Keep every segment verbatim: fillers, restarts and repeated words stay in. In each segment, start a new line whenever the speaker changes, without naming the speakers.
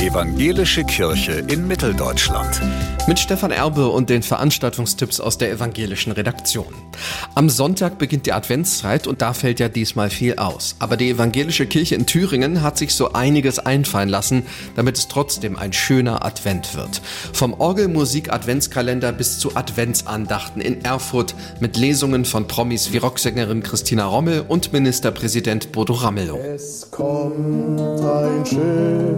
Evangelische Kirche in Mitteldeutschland.
Mit Stefan Erbe und den Veranstaltungstipps aus der evangelischen Redaktion. Am Sonntag beginnt die Adventszeit und da fällt ja diesmal viel aus. Aber die evangelische Kirche in Thüringen hat sich so einiges einfallen lassen, damit es trotzdem ein schöner Advent wird. Vom Orgelmusik-Adventskalender bis zu Adventsandachten in Erfurt mit Lesungen von Promis wie Rocksängerin Christina Rommel und Ministerpräsident Bodo Ramelow.
Es kommt ein Schiff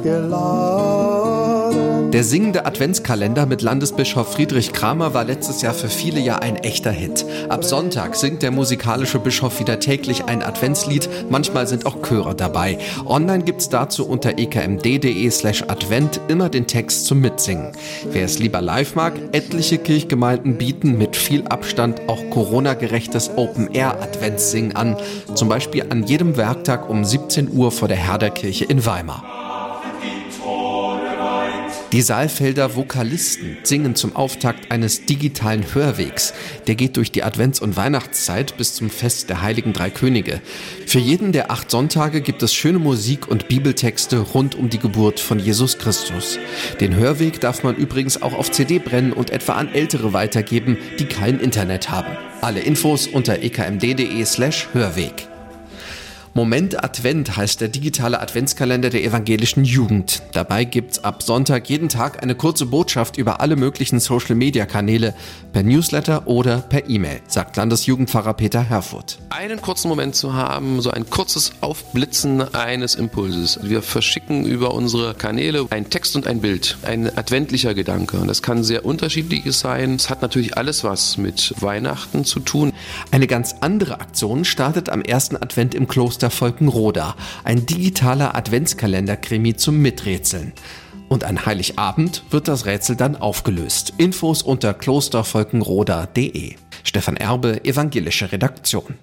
geladen.
Der singende Adventskalender mit Landesbischof Friedrich Kramer war letztes Jahr für viele ja ein echter Hit. Ab Sonntag singt der musikalische Bischof wieder täglich ein Adventslied, manchmal sind auch Chöre dabei. Online gibt's dazu unter e k m d punkt d e slash advent immer den Text zum Mitsingen. Wer es lieber live mag, etliche Kirchgemeinden bieten mit viel Abstand auch Corona-gerechtes Open-Air-Adventssingen an, zum Beispiel an jedem Werktag um siebzehn Uhr vor der Herderkirche in Weimar. Die Saalfelder Vokalisten singen zum Auftakt eines digitalen Hörwegs. Der geht durch die Advents- und Weihnachtszeit bis zum Fest der Heiligen Drei Könige. Für jeden der acht Sonntage gibt es schöne Musik und Bibeltexte rund um die Geburt von Jesus Christus. Den Hörweg darf man übrigens auch auf C D brennen und etwa an Ältere weitergeben, die kein Internet haben. Alle Infos unter e k m d punkt d e slash hörweg. Moment Advent heißt der digitale Adventskalender der evangelischen Jugend. Dabei gibt's ab Sonntag jeden Tag eine kurze Botschaft über alle möglichen Social-Media-Kanäle, per Newsletter oder per E-Mail, sagt Landesjugendpfarrer Peter Herfurth.
Einen kurzen Moment zu haben, so ein kurzes Aufblitzen eines Impulses. Wir verschicken über unsere Kanäle einen Text und ein Bild, ein adventlicher Gedanke. Und das kann sehr unterschiedliches sein. Es hat natürlich alles was mit Weihnachten zu tun.
Eine ganz andere Aktion startet am ersten Advent im Kloster Volkenroda, ein digitaler Adventskalender-Krimi zum Miträtseln. Und an Heiligabend wird das Rätsel dann aufgelöst. Infos unter kloster volkenroda punkt d e. Stefan Erbe, evangelische Redaktion.